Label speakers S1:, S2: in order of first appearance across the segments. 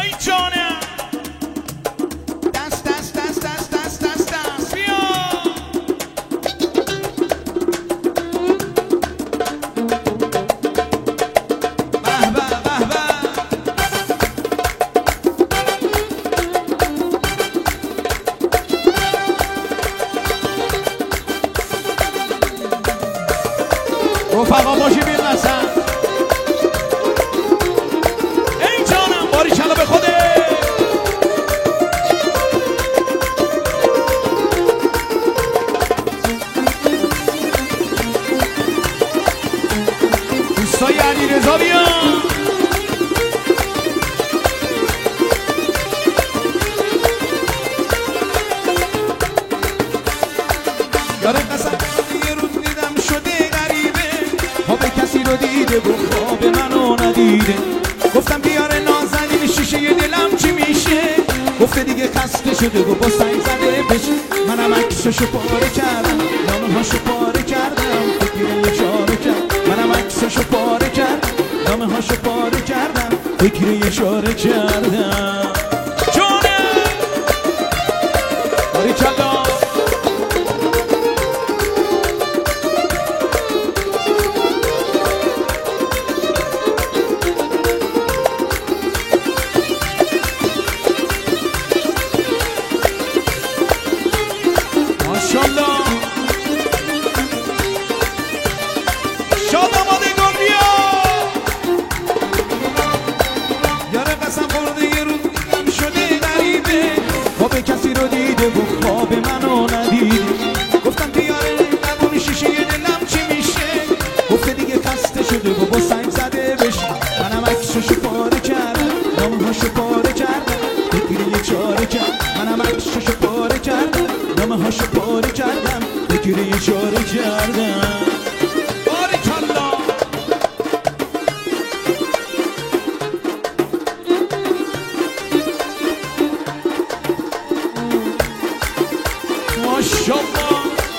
S1: ای جانم دست دست دست دست دست دست دست بیا به به به به رفقا باشی بین مثلا ای جانم باری کلا به خوده دوستای علی رضا بیان یاره قسم یه روز دیدم شده غریبه خواب کسی رو دیده و خواب منو ندیده گفتم بیاره نازنین شیشه دلم چی میشه گفته دیگه خسته شده و با سنگ زده بشه منم عکسشو پاره کردم نامه‌هاشو پاره کردم فکر اشاره کرد منم عکسشو پاره کردم نامه‌هاشو پاره کردم فکر اشاره کردم جونه باری کلا ماشاءالله شاد آمادگان بیا یاره قسم خورده یه روز دیدم شده غریبه خواب کسی رو دیده و خواب منو ندیده گفتم بیاره نبونی شیشه دلم چی میشه گفته دیگه خسته شده و با سنگ زده بشه منم عکسشو پاره کردم نامه‌هاشو پاره کردم فکر یه چاره کرد منم عکسشو پاره کردم نامه‌هاشو پاره کردم فکر یه چاره کردم باریکالله ماشاءالله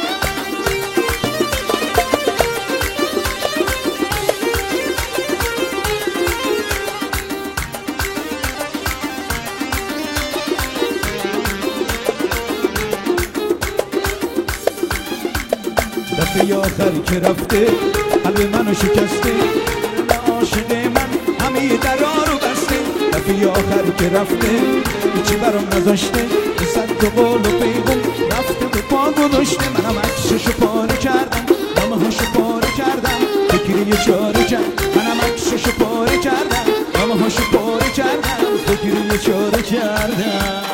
S1: دفعه آخری که رفته قلب منو شکسته عاشق من همه درا رو بسته دفعه آخری که رفته هیچی برام نذاشته صد تا قول و پیغام رفته به پا گذاشته منم عکسشو پاره کردم نامه‌هاشو پاره کردم فکر یه چاره کرد منم عکسشو پاره کردم نامه‌هاشو پاره کردم فکر یه چاره کردم